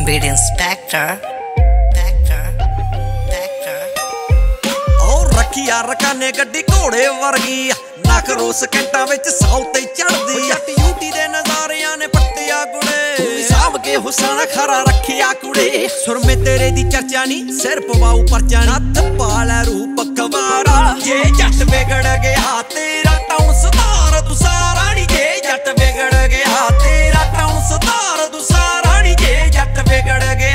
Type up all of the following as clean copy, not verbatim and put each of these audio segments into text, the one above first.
Speed Inspector. और रखिया रकाने गड्डी घोड़े वर्गी नख रोस कैंटा विच सौ ते चढ़दी जट यूटी दे नज़ारियां ने पट्टिया कुड़े साहब के हुसन खरा रखिया कुड़े सुरमे तेरे दी चर्चा नी सिर पवाऊ परचा नथ पाला रूप कवारा जे जट बिगड़ गया तेरा टाउन सुधार तू सारा नी जे जट बिगड़ गया तेरा टाउन सुधार तू सारा नी जे जट बिगड़ गया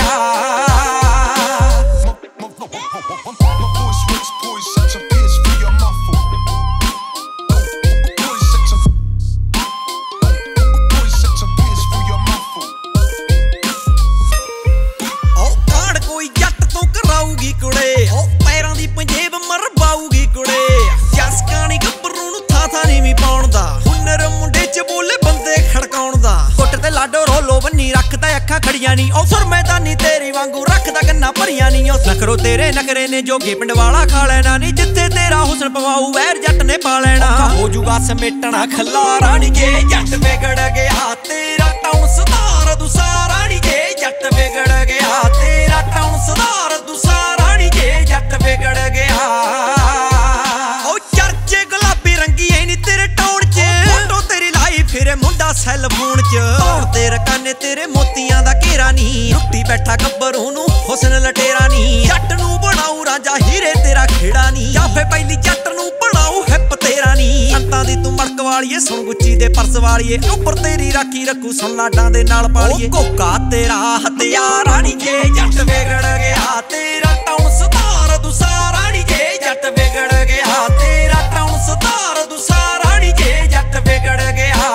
पैरां दी पंजेब मरवाऊगी कुड़े जसकानी गब्बरू नूं था नी भी पाउण दा हुनर मुंडे च बोले बंदे खड़काउण दा कुट ते लाडो रोलो बन्नी रखदा अखां खड़ियां नी ओ सुर मैदानी तेरी वांगू रखदा गन्ना भरियां नी ओ नखरो तेरे नखरे ने जोगे पिंड वाला खा लेना नी जिथे तेरा हुसन पवाऊ वैर जट ने पा लेना हो जूगा समेटना खल्लारा नी जे जट बिगड़ गया तेरा टाउन सुधार तू सारा नी जे जट बिगड़ गया तेरा टाउन सुधार तू सारा जट बिगड़ गया ओ चर्चे गुलाबी रंगी है नी तेरे टाउन च फोटो तेरी लाई फिरे मुंडा सैल फोन च धौण ते रकाने तेरे मोतियां दा घेरा नी रुट्टी बैठा गब्बरू नूं हुसन लटेरा नी जट नूं बनाऊ रांझा हीरे तेरा खेड़ा नी जाफे पहली जट नूं बनाऊ हिप तेरा नी अंतां दी तूं मड़क वालीए सुन गुच्ची दे परस वालीए उपर तेरी राखी रखू सुन लाडां दे नाल पालीए कोका तेरा हथियारा नी जे जट बिगड़ गया तेरा टाउन सुधार तू सारा नी जे जट बिगड़ गया तेरा टाउन सुधार तू सारा नी जे जट बिगड़ गया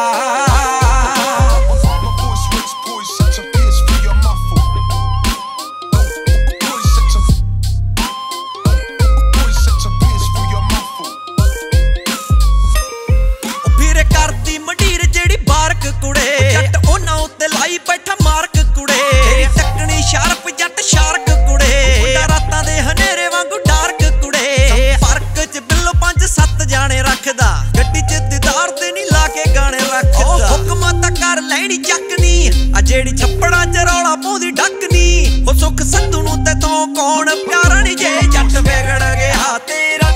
फिर करदी मंडीर जेड़ी बारक कुड़े जट ओना उत्ते लाई बैठा मारक कुड़े तेरी टकनी शार्प जट शार्क कुड़े रातां दे हनेरे वांगू डार्क कुड़े फर्क च बिल्लो 5-7 जाने रखदा गड्डी च दीदार ते नी ला के गाने रखदा हुक्म तां कर लैनी चकनी आ जेड़ी छप्पड़ां च रौला पाउंदी ढकनी ओ सुख संधू नूं ते तों कौन प्यारा नी जे जट बिगड़ गया तेरा